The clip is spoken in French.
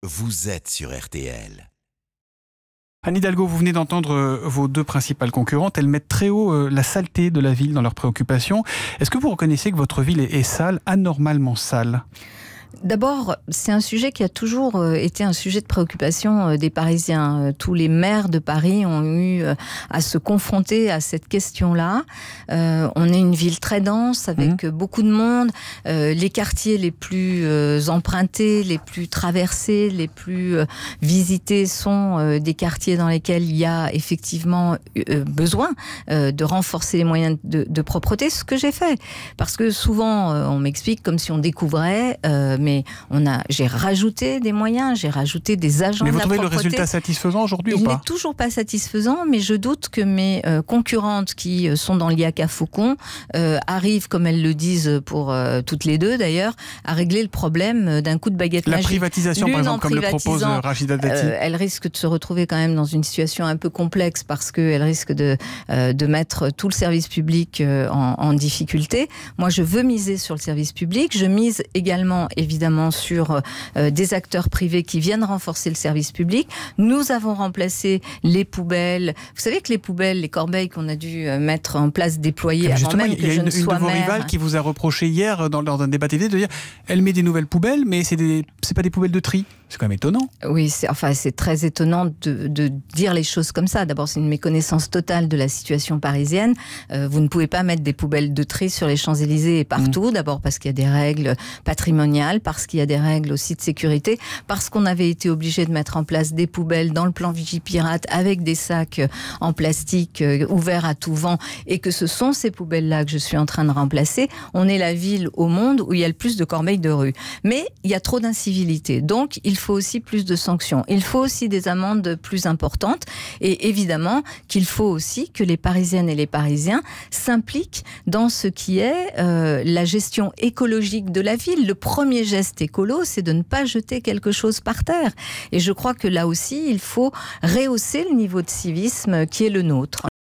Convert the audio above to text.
vous êtes sur RTL. Anne Hidalgo, vous venez d'entendre vos deux principales concurrentes. Elles mettent très haut la saleté de la ville dans leurs préoccupations. Est-ce que vous reconnaissez que votre ville est sale, anormalement sale ? D'abord, c'est un sujet qui a toujours été un sujet de préoccupation des Parisiens. Tous les maires de Paris ont eu à se confronter à cette question-là. On est une ville très dense, avec beaucoup de monde. Les quartiers les plus empruntés, les plus traversés, les plus visités sont des quartiers dans lesquels il y a effectivement besoin de renforcer les moyens de propreté, ce que j'ai fait. Parce que souvent, on m'explique comme si on découvrait... mais j'ai rajouté des moyens, j'ai rajouté des agents de la propreté. Mais vous trouvez le résultat satisfaisant aujourd'hui ou pas ? Il n'est toujours pas satisfaisant, mais je doute que mes concurrentes qui sont dans l'IACA Faucon arrivent, comme elles le disent pour toutes les deux d'ailleurs, à régler le problème d'un coup de baguette magique. La privatisation, par exemple, comme le propose Rachida Dati. Elle risque de se retrouver quand même dans une situation un peu complexe parce qu'elle risque de mettre tout le service public en difficulté. Moi, je veux miser sur le service public. Je mise également, évidemment, sur des acteurs privés qui viennent renforcer le service public. Nous avons remplacé les poubelles. Vous savez que les poubelles, les corbeilles qu'on a dû mettre en place, déployer avant même que je ne sois maire. Il y a une de vos rivales qui vous a reproché hier, lors d'un débat TV, de dire elle met des nouvelles poubelles, mais c'est pas des poubelles de tri. C'est quand même étonnant. Oui, c'est très étonnant de dire les choses comme ça. D'abord, c'est une méconnaissance totale de la situation parisienne. Vous ne pouvez pas mettre des poubelles de tri sur les Champs-Élysées et partout. D'abord parce qu'il y a des règles patrimoniales, parce qu'il y a des règles aussi de sécurité, parce qu'on avait été obligé de mettre en place des poubelles dans le plan Vigipirate avec des sacs en plastique ouverts à tout vent, et que ce sont ces poubelles-là que je suis en train de remplacer. On est la ville au monde où il y a le plus de corbeilles de rue. Mais il y a trop d'incivilité. Donc, il faut aussi plus de sanctions. Il faut aussi des amendes plus importantes. Et évidemment qu'il faut aussi que les Parisiennes et les Parisiens s'impliquent dans ce qui est la gestion écologique de la ville. Le premier geste écolo, c'est de ne pas jeter quelque chose par terre. Et je crois que là aussi, il faut rehausser le niveau de civisme qui est le nôtre.